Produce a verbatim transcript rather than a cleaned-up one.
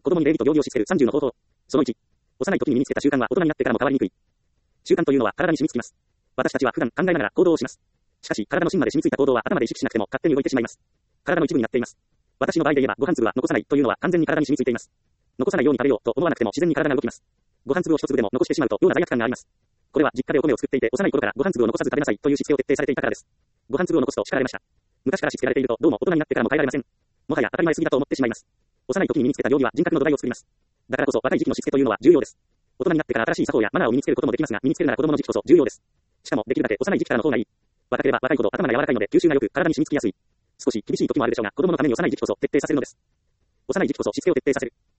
子供に礼儀と行儀をしつけるさんじゅうの方法。そのいち。幼い時に身につけた習慣は大人になってからも変わりにくい。習慣というのは体に染みつきます。私たちは普段考えながら行動をします。しかし、体の芯まで染みついた行動は頭で意識しなくても勝手に動いてしまいます。体の一部になっています。私の場合で言えば、ご飯粒は残さないというのは完全に体に染みついています。残さないように食べようと思わなくても自然に体が動きます。ご飯粒を一粒でも残してしまうと妙な罪悪感があります。これは実家でお米を作っていて、幼い頃からご飯粒を残さず食べなさいというしつけを徹底されていたからです。ご飯粒を残すと叱られました。昔からしつけられていると、どうも大人になってからも変えられません。もはや当たり前すぎだと思ってしまいます。幼い時に身につけた行儀は人格の土台を作ります。だからこそ若い時期のしつけというのは重要です。大人になってから新しい作法やマナーを身につけることもできますが、身につけるなら子供の時期こそ重要です。しかもできるだけ幼い時期からの方がいい。若ければ若いほど頭が柔らかいので吸収が良く体に染みつきやすい。少し厳しい時もあるでしょうが、子供のために幼い時期こそ徹底させるのです。幼い時期こそしつけを徹底させる。